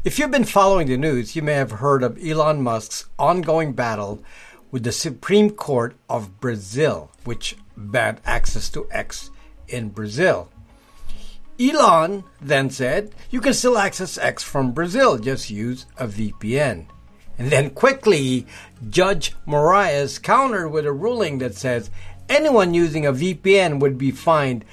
If you've been following the news, you may have heard of Elon Musk's ongoing battle with the Supreme Court of Brazil, which banned access to X in Brazil. Elon then said, you can still access X from Brazil, just use a VPN. And then quickly, Judge Moraes countered with a ruling that says anyone using a VPN would be fined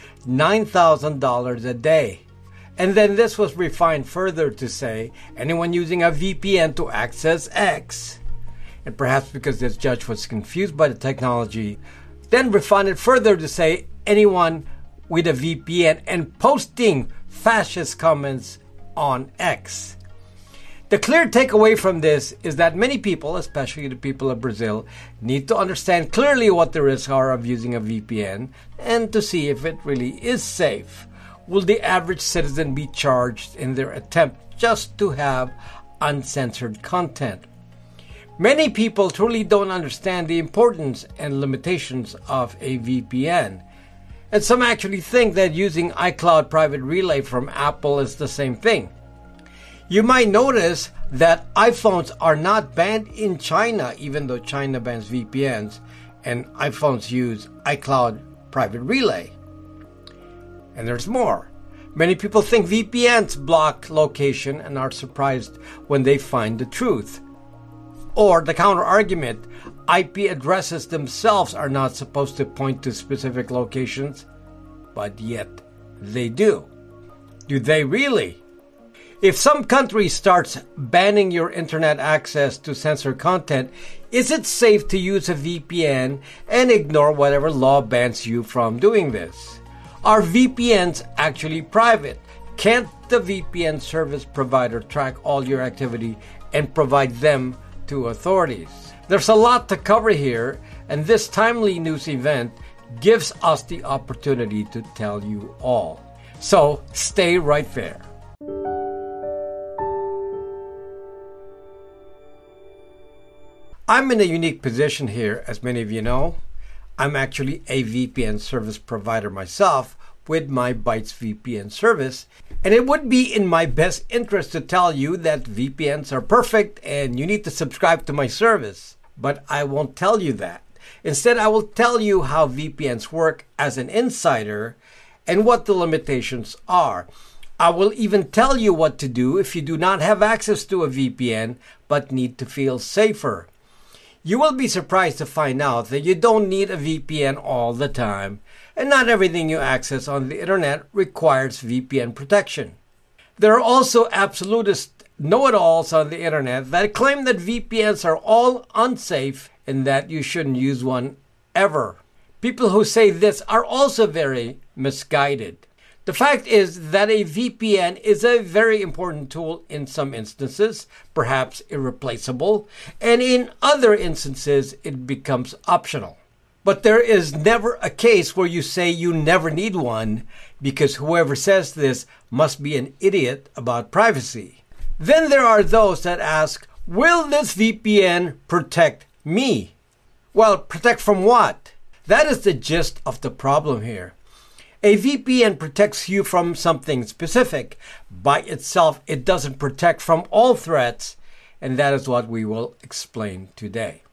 $9,000 a day. And then this was refined further to say anyone using a VPN to access X, and perhaps because this judge was confused by the technology, then refined it further to say anyone with a VPN and posting fascist comments on X. The clear takeaway from this is that many people, especially the people of Brazil, need to understand clearly what the risks are of using a VPN and to see if it really is safe. Will the average citizen be charged in their attempt just to have uncensored content? Many people truly don't understand the importance and limitations of a VPN. And some actually think that using iCloud Private Relay from Apple is the same thing. You might notice that iPhones are not banned in China, even though China bans VPNs, and iPhones use iCloud Private Relay. And there's more. Many people think VPNs block location and are surprised when they find the truth. Or the counter argument, IP addresses themselves are not supposed to point to specific locations, but yet they do. Do they really? If some country starts banning your internet access to censor content, is it safe to use a VPN and ignore whatever law bans you from doing this? Are VPNs actually private? Can't the VPN service provider track all your activity and provide them to authorities? There's a lot to cover here, and this timely news event gives us the opportunity to tell you all. So stay right there. I'm in a unique position here, as many of you know. I'm actually a VPN service provider myself with my Bytes VPN service, and it would be in my best interest to tell you that VPNs are perfect and you need to subscribe to my service. But I won't tell you that. Instead, I will tell you how VPNs work as an insider and what the limitations are. I will even tell you what to do if you do not have access to a VPN but need to feel safer. You will be surprised to find out that you don't need a VPN all the time, and not everything you access on the internet requires VPN protection. There are also absolutist know-it-alls on the internet that claim that VPNs are all unsafe and that you shouldn't use one ever. People who say this are also very misguided. The fact is that a VPN is a very important tool in some instances, perhaps irreplaceable, and in other instances it becomes optional. But there is never a case where you say you never need one, because whoever says this must be an idiot about privacy. Then there are those that ask, will this VPN protect me? Well, protect from what? That is the gist of the problem here. A VPN protects you from something specific. By itself, it doesn't protect from all threats, and that is what we will explain today.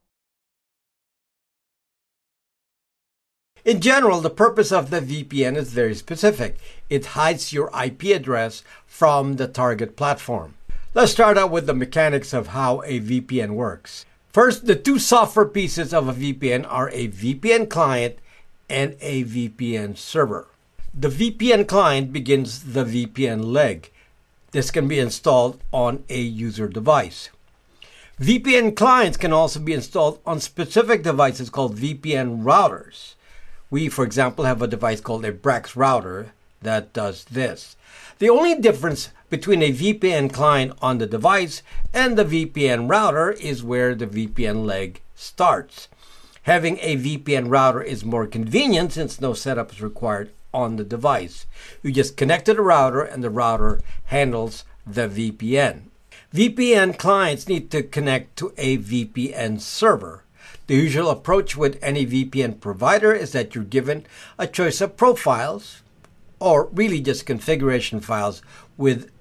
In general, the purpose of the VPN is very specific. It hides your IP address from the target platform. Let's start out with the mechanics of how a VPN works. First, the two software pieces of a VPN are a VPN client and a VPN server. The VPN client begins the VPN leg. This can be installed on a user device. VPN clients can also be installed on specific devices called VPN routers. We, for example, have a device called a Brax router that does this. The only difference between a VPN client on the device and the VPN router is where the VPN leg starts. Having a VPN router is more convenient since no setup is required on the device. You just connect to the router and the router handles the VPN. VPN clients need to connect to a VPN server. The usual approach with any VPN provider is that you're given a choice of profiles, or really just configuration files with an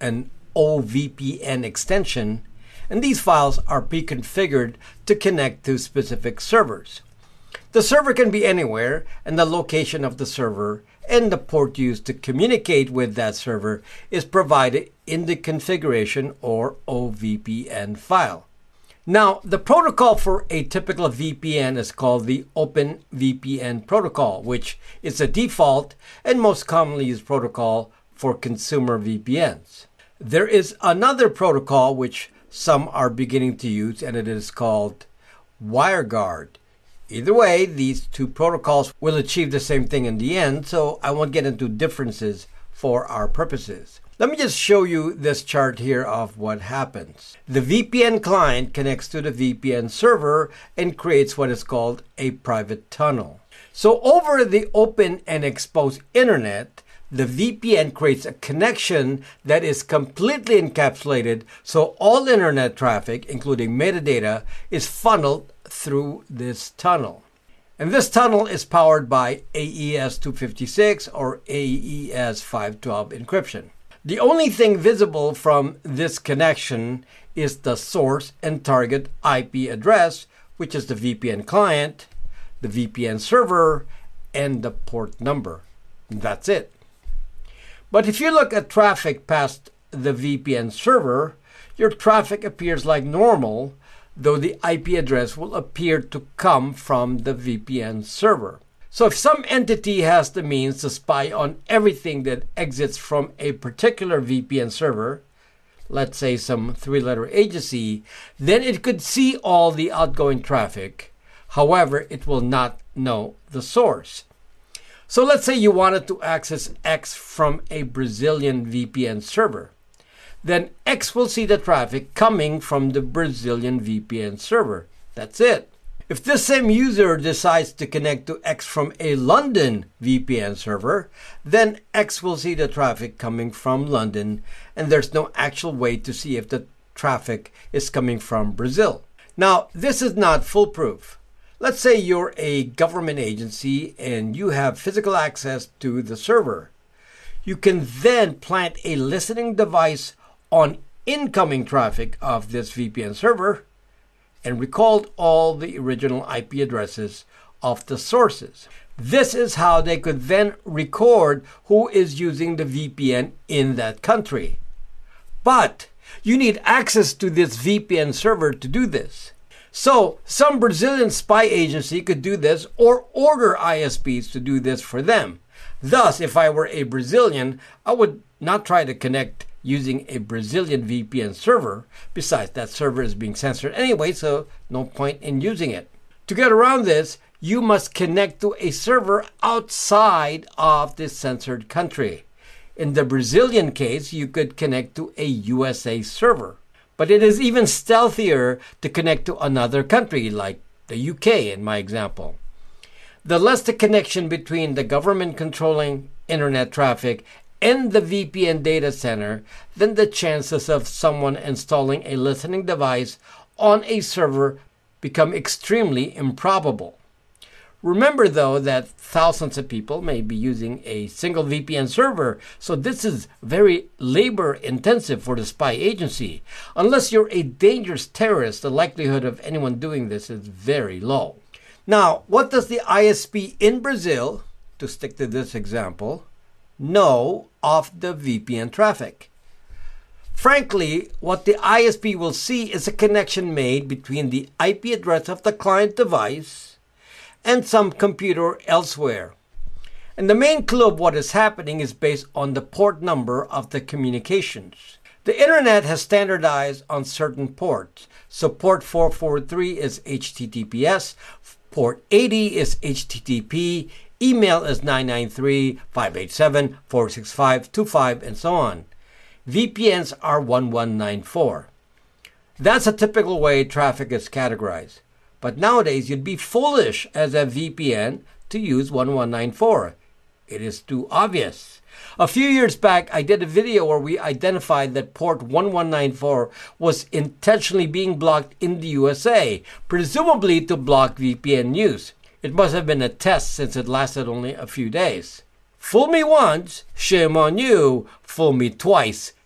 OVPN extension, and these files are pre-configured to connect to specific servers. The server can be anywhere, and the location of the server and the port used to communicate with that server is provided in the configuration or OVPN file. Now, the protocol for a typical VPN is called the OpenVPN protocol, which is a default and most commonly used protocol for consumer VPNs. There is another protocol which some are beginning to use, and it is called WireGuard. Either way, these two protocols will achieve the same thing in the end, so I won't get into differences for our purposes. Let me just show you this chart here of what happens. The VPN client connects to the VPN server and creates what is called a private tunnel. So over the open and exposed internet, the VPN creates a connection that is completely encapsulated, so all internet traffic, including metadata, is funneled through this tunnel. And this tunnel is powered by AES 256 or AES 512 encryption. The only thing visible from this connection is the source and target IP address, which is the VPN client, the VPN server, and the port number. That's it. But if you look at traffic past the VPN server, your traffic appears like normal, though the IP address will appear to come from the VPN server. So if some entity has the means to spy on everything that exits from a particular VPN server, let's say some three-letter agency, then it could see all the outgoing traffic. However, it will not know the source. So let's say you wanted to access X from a Brazilian VPN server. Then X will see the traffic coming from the Brazilian VPN server. That's it. If this same user decides to connect to X from a London VPN server, then X will see the traffic coming from London, and there's no actual way to see if the traffic is coming from Brazil. Now, this is not foolproof. Let's say you're a government agency and you have physical access to the server. You can then plant a listening device on incoming traffic of this VPN server and record all the original IP addresses of the sources. This is how they could then record who is using the VPN in that country. But you need access to this VPN server to do this. So some Brazilian spy agency could do this or order ISPs to do this for them. Thus, if I were a Brazilian, I would not try to connect using a Brazilian VPN server. Besides, that server is being censored anyway, so no point in using it. To get around this, you must connect to a server outside of this censored country. In the Brazilian case, you could connect to a USA server. But it is even stealthier to connect to another country, like the UK in my example. The less the connection between the government controlling internet traffic and the VPN data center, then the chances of someone installing a listening device on a server become extremely improbable. Remember, though, that thousands of people may be using a single VPN server, so this is very labor-intensive for the spy agency. Unless you're a dangerous terrorist, the likelihood of anyone doing this is very low. Now, what does the ISP in Brazil, to stick to this example, know of the VPN traffic? Frankly, what the ISP will see is a connection made between the IP address of the client device and some computer elsewhere. And the main clue of what is happening is based on the port number of the communications. The internet has standardized on certain ports. So port 443 is HTTPS, port 80 is HTTP, email is 993-587-465-25, and so on. VPNs are 1194. That's a typical way traffic is categorized. But nowadays, you'd be foolish as a VPN to use 1194. It is too obvious. A few years back, I did a video where we identified that port 1194 was intentionally being blocked in the USA, presumably to block VPN use. It must have been a test since it lasted only a few days. Fool me once, shame on you. Fool me twice,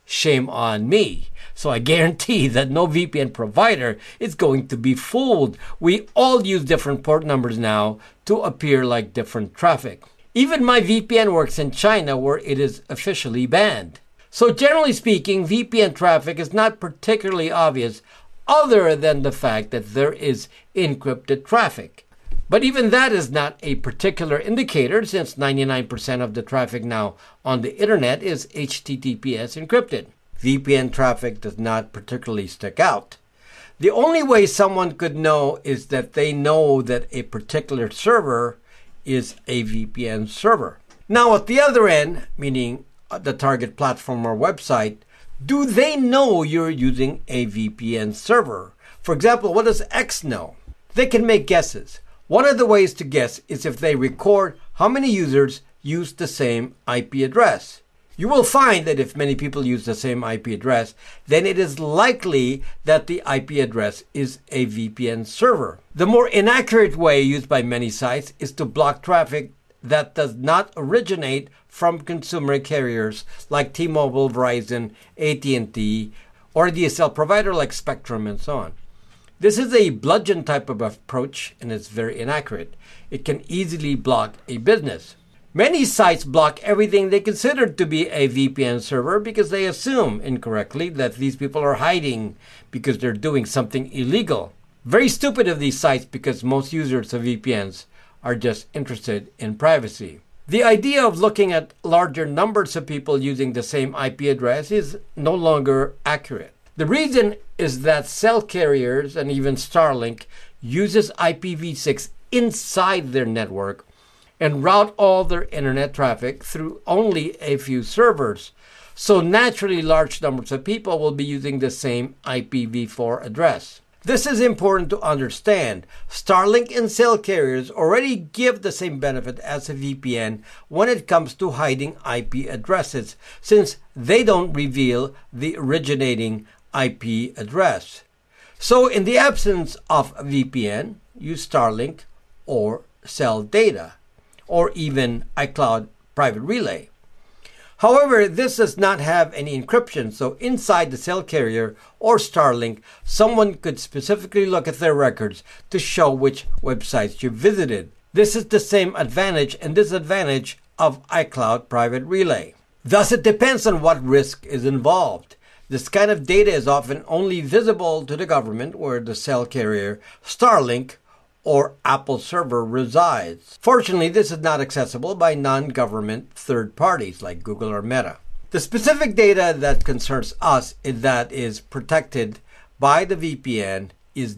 shame on me. So I guarantee that no VPN provider is going to be fooled. We all use different port numbers now to appear like different traffic. Even my VPN works in China, where it is officially banned. So generally speaking, VPN traffic is not particularly obvious other than the fact that there is encrypted traffic. But even that is not a particular indicator, since 99% of the traffic now on the internet is HTTPS encrypted. VPN traffic does not particularly stick out. The only way someone could know is that they know that a particular server is a VPN server. Now at the other end, meaning the target platform or website, do they know you're using a VPN server? For example, what does X know? They can make guesses. One of the ways to guess is if they record how many users use the same IP address. You will find that if many people use the same IP address, then it is likely that the IP address is a VPN server. The more inaccurate way used by many sites is to block traffic that does not originate from consumer carriers like T-Mobile, Verizon, AT&T, or a DSL provider like Spectrum and so on. This is a bludgeon type of approach, and it's very inaccurate. It can easily block a business. Many sites block everything they consider to be a VPN server because they assume incorrectly that these people are hiding because they're doing something illegal. Very stupid of these sites, because most users of VPNs are just interested in privacy. The idea of looking at larger numbers of people using the same IP address is no longer accurate. The reason is that cell carriers and even Starlink uses IPv6 inside their network and route all their internet traffic through only a few servers. So naturally, large numbers of people will be using the same IPv4 address. This is important to understand. Starlink and cell carriers already give the same benefit as a VPN when it comes to hiding IP addresses, since they don't reveal the originating IP address. So in the absence of a VPN, use Starlink or cell data, or even iCloud Private Relay. However, this does not have any encryption, so inside the cell carrier or Starlink, someone could specifically look at their records to show which websites you visited. This is the same advantage and disadvantage of iCloud Private Relay. Thus, it depends on what risk is involved. This kind of data is often only visible to the government where the cell carrier, Starlink, or Apple server resides. Fortunately, this is not accessible by non-government third parties like Google or Meta. The specific data that concerns us that is protected by the VPN is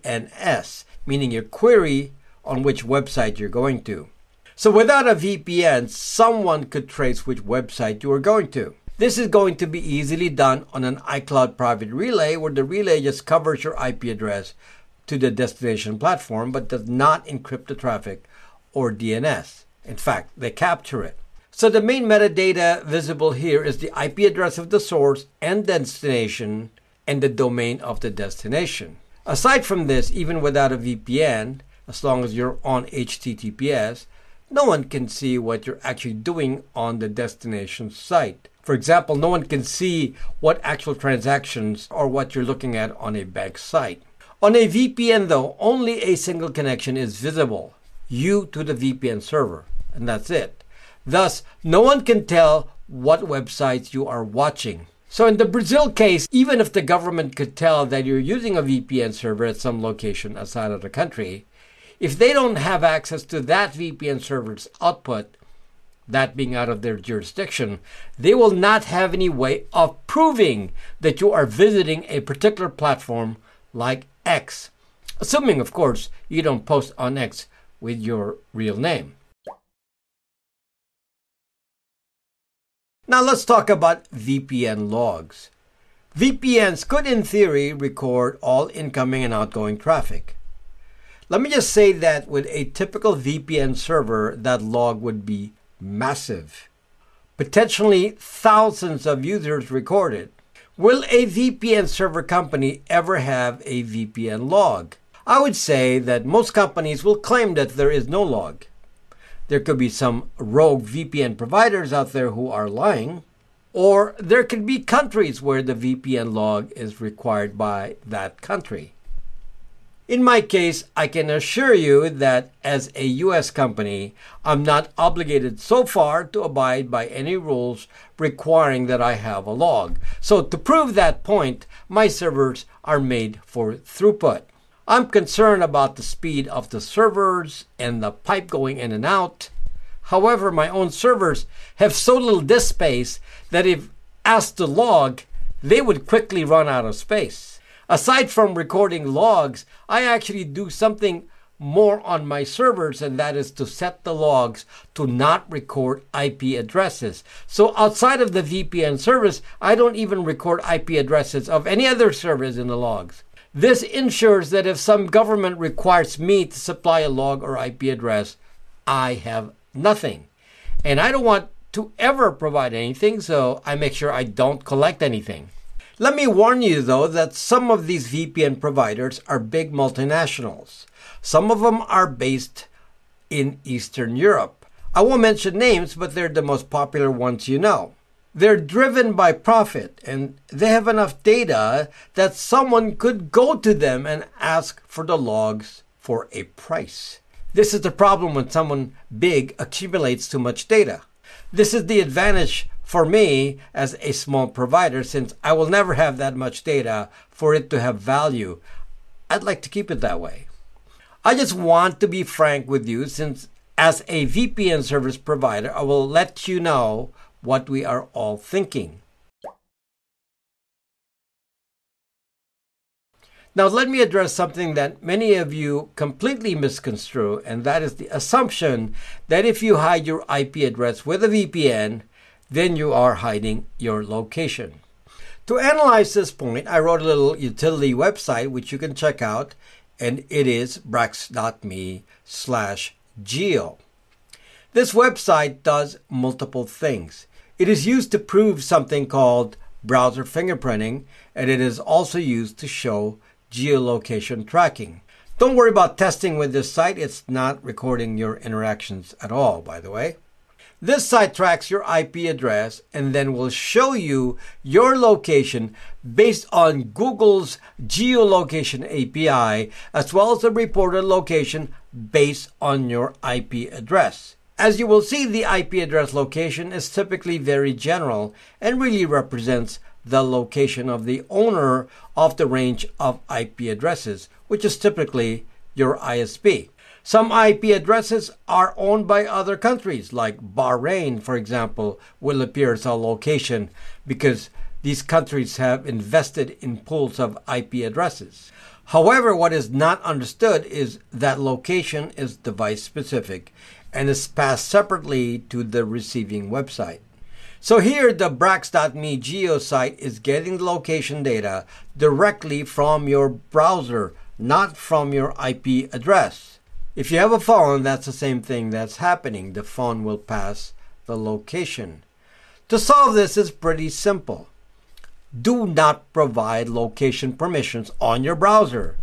DNS, meaning your query on which website you're going to. So without a VPN, someone could trace which website you are going to. This is going to be easily done on an iCloud Private Relay, where the relay just covers your IP address to the destination platform but does not encrypt the traffic or DNS. In fact, they capture it. So the main metadata visible here is the IP address of the source and destination and the domain of the destination. Aside from this, even without a VPN, as long as you're on HTTPS, no one can see what you're actually doing on the destination site. For example, no one can see what actual transactions or what you're looking at on a bank site. On a VPN, though, only a single connection is visible, you to the VPN server, and that's it. Thus, no one can tell what websites you are watching. So in the Brazil case, even if the government could tell that you're using a VPN server at some location outside of the country, if they don't have access to that VPN server's output, that being out of their jurisdiction, they will not have any way of proving that you are visiting a particular platform like X, assuming, of course, you don't post on X with your real name. Now let's talk about VPN logs. VPNs could, in theory, record all incoming and outgoing traffic. Let me just say that with a typical VPN server, that log would be massive. Potentially thousands of users recorded. Will a VPN server company ever have a VPN log? I would say that most companies will claim that there is no log. There could be some rogue VPN providers out there who are lying. Or there could be countries where the VPN log is required by that country. In my case, I can assure you that as a US company, I'm not obligated so far to abide by any rules requiring that I have a log. So to prove that point, my servers are made for throughput. I'm concerned about the speed of the servers and the pipe going in and out. However, my own servers have so little disk space that if asked to log, they would quickly run out of space. Aside from recording logs, I actually do something more on my servers, and that is to set the logs to not record IP addresses. So outside of the VPN service, I don't even record IP addresses of any other service in the logs. This ensures that if some government requires me to supply a log or IP address, I have nothing. And I don't want to ever provide anything, so I make sure I don't collect anything. Let me warn you, though, that some of these VPN providers are big multinationals. Some of them are based in Eastern Europe. I won't mention names, but they're the most popular ones you know. They're driven by profit, and they have enough data that someone could go to them and ask for the logs for a price. This is the problem when someone big accumulates too much data. This is the advantage for me as a small provider, since I will never have that much data for it to have value. I'd like to keep it that way. I just want to be frank with you, since as a VPN service provider, I will let you know what we are all thinking. Now, let me address something that many of you completely misconstrue, and that is the assumption that if you hide your IP address with a VPN, then you are hiding your location. To analyze this point, I wrote a little utility website which you can check out, and it is brax.me/geo. This website does multiple things. It is used to prove something called browser fingerprinting, and it is also used to show geolocation tracking. Don't worry about testing with this site. It's not recording your interactions at all, by the way. This site tracks your IP address and then will show you your location based on Google's geolocation API, as well as the reported location based on your IP address. As you will see, the IP address location is typically very general and really represents the location of the owner of the range of IP addresses, which is typically your ISP. Some IP addresses are owned by other countries, like Bahrain, for example, will appear as a location because these countries have invested in pools of IP addresses. However, what is not understood is that location is device specific and is passed separately to the receiving website. So here, the brax.me geo site is getting the location data directly from your browser, not from your IP address. If you have a phone, that's the same thing that's happening. The phone will pass the location. To solve this is pretty simple. Do not provide location permissions on your browser.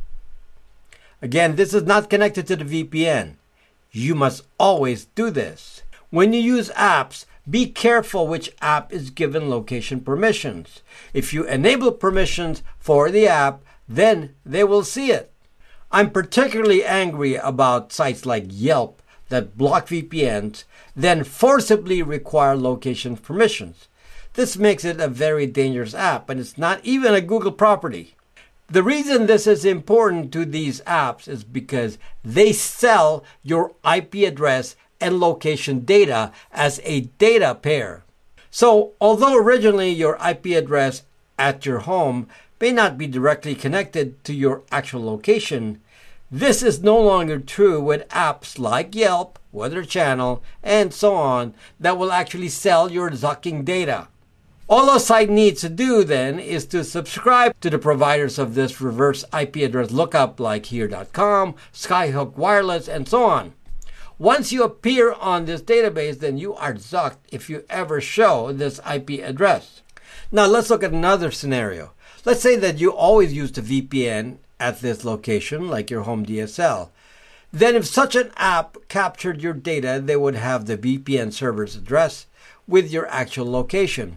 Again, this is not connected to the VPN. You must always do this. When you use apps, be careful which app is given location permissions. If you enable permissions for the app, then they will see it. I'm particularly angry about sites like Yelp that block VPNs, then forcibly require location permissions. This makes it a very dangerous app, and it's not even a Google property. The reason this is important to these apps is because they sell your IP address and location data as a data pair. So, although originally your IP address at your home may not be directly connected to your actual location, this is no longer true with apps like Yelp, Weather Channel, and so on that will actually sell your zucking data. All a site needs to do then is to subscribe to the providers of this reverse IP address lookup like here.com, Skyhook Wireless, and so on. Once you appear on this database, then you are zucked if you ever show this IP address. Now let's look at another scenario. Let's say that you always use the VPN at this location, like your home DSL. Then if such an app captured your data, they would have the VPN server's address with your actual location.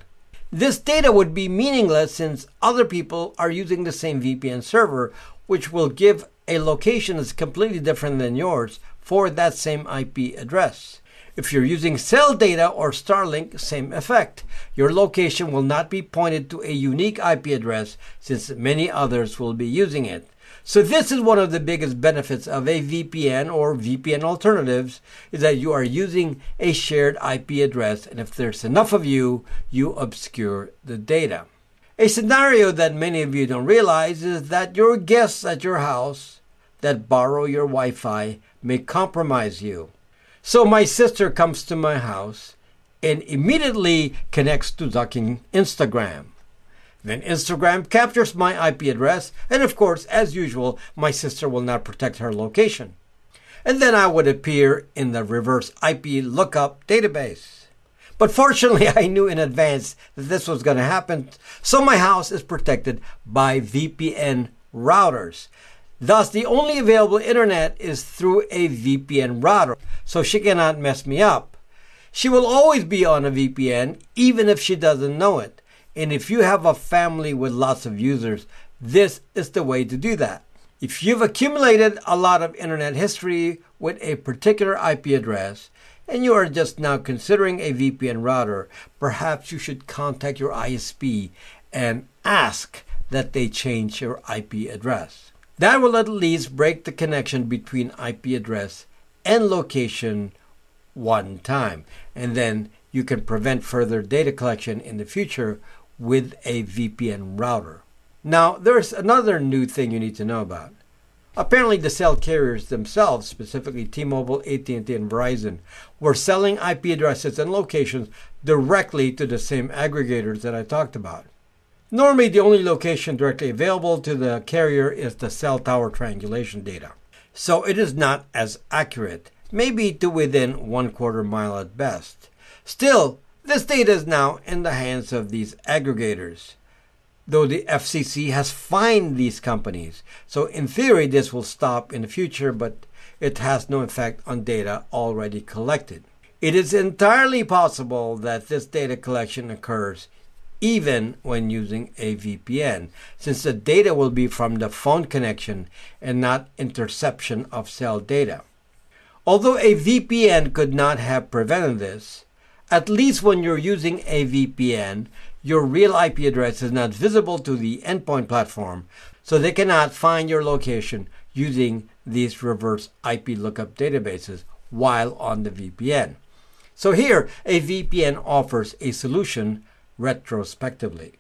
This data would be meaningless since other people are using the same VPN server, which will give a location that's completely different than yours for that same IP address. If you're using cell data or Starlink, same effect. Your location will not be pointed to a unique IP address since many others will be using it. So this is one of the biggest benefits of a VPN or VPN alternatives, is that you are using a shared IP address, and if there's enough of you, you obscure the data. A scenario that many of you don't realize is that your guests at your house that borrow your Wi-Fi may compromise you. So my sister comes to my house and immediately connects to ducking Instagram. Then Instagram captures my IP address, and of course, as usual, my sister will not protect her location. And then I would appear in the reverse IP lookup database. But fortunately, I knew in advance that this was going to happen, so my house is protected by VPN routers. Thus, the only available internet is through a VPN router, so she cannot mess me up. She will always be on a VPN, even if she doesn't know it. And if you have a family with lots of users, this is the way to do that. If you've accumulated a lot of internet history with a particular IP address, and you are just now considering a VPN router, perhaps you should contact your ISP and ask that they change your IP address. That will at least break the connection between IP address and location one time, and then you can prevent further data collection in the future with a VPN router. Now, there's another new thing you need to know about. Apparently, the cell carriers themselves, specifically T-Mobile, AT&T, and Verizon, were selling IP addresses and locations directly to the same aggregators that I talked about. Normally, the only location directly available to the carrier is the cell tower triangulation data. So it is not as accurate, maybe to within 1/4 mile at best. Still, this data is now in the hands of these aggregators, though the FCC has fined these companies. So in theory, this will stop in the future, but it has no effect on data already collected. It is entirely possible that this data collection occurs even when using a VPN, since the data will be from the phone connection and not interception of cell data. Although a VPN could not have prevented this, at least when you're using a VPN, your real IP address is not visible to the endpoint platform, so they cannot find your location using these reverse IP lookup databases while on the VPN. So here, a VPN offers a solution retrospectively.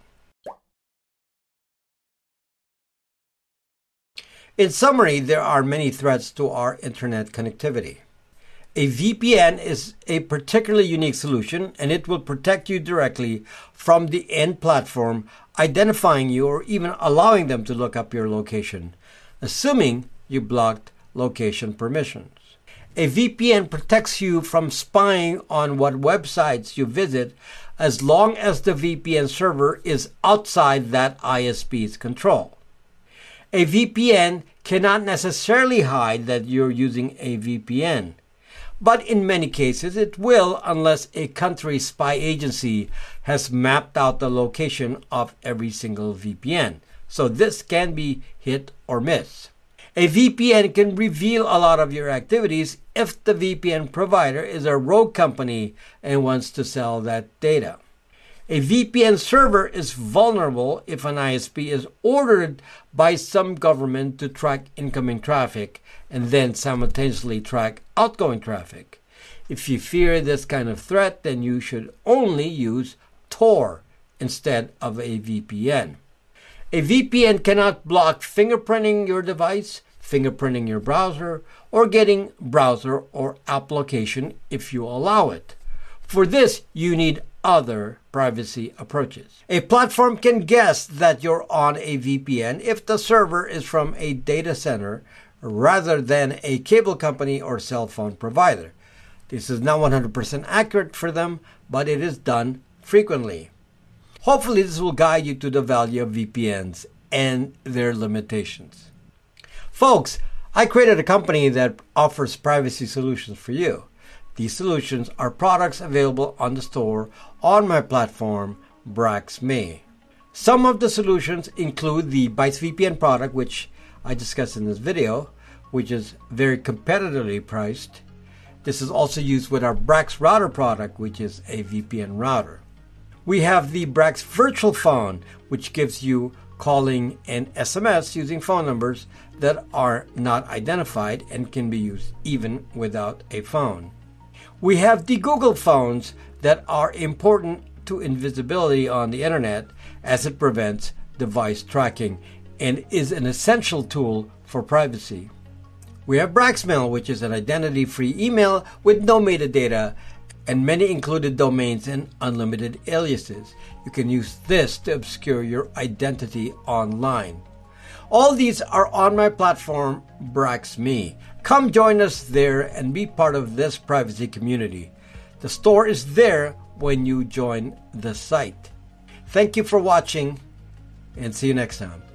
In summary, there are many threats to our internet connectivity. A VPN is a particularly unique solution, and it will protect you directly from the end platform, identifying you or even allowing them to look up your location, assuming you blocked location permissions. A VPN protects you from spying on what websites you visit as long as the VPN server is outside that ISP's control. A VPN cannot necessarily hide that you're using a VPN, but in many cases it will, unless a country's spy agency has mapped out the location of every single VPN. So this can be hit or miss. A VPN can reveal a lot of your activities if the VPN provider is a rogue company and wants to sell that data. A VPN server is vulnerable if an ISP is ordered by some government to track incoming traffic and then simultaneously track outgoing traffic. If you fear this kind of threat, then you should only use Tor instead of a VPN. A VPN cannot block fingerprinting your device, fingerprinting your browser, or getting browser or app location if you allow it. For this, you need other privacy approaches. A platform can guess that you're on a VPN if the server is from a data center rather than a cable company or cell phone provider. This is not 100% accurate for them, but it is done frequently. Hopefully, this will guide you to the value of VPNs and their limitations. Folks, I created a company that offers privacy solutions for you. These solutions are products available on the store on my platform BraxMe. Some of the solutions include the Bytes VPN product, which I discussed in this video, which is very competitively priced. This is also used with our Brax router product, which is a VPN router. We have the Brax Virtual Phone, which gives you calling and SMS using phone numbers that are not identified and can be used even without a phone. We have the Google phones that are important to invisibility on the internet, as it prevents device tracking and is an essential tool for privacy. We have BraxMail, which is an identity-free email with no metadata and many included domains and unlimited aliases. You can use this to obscure your identity online. All these are on my platform, BraxMe. Come join us there and be part of this privacy community. The store is there when you join the site. Thank you for watching, and see you next time.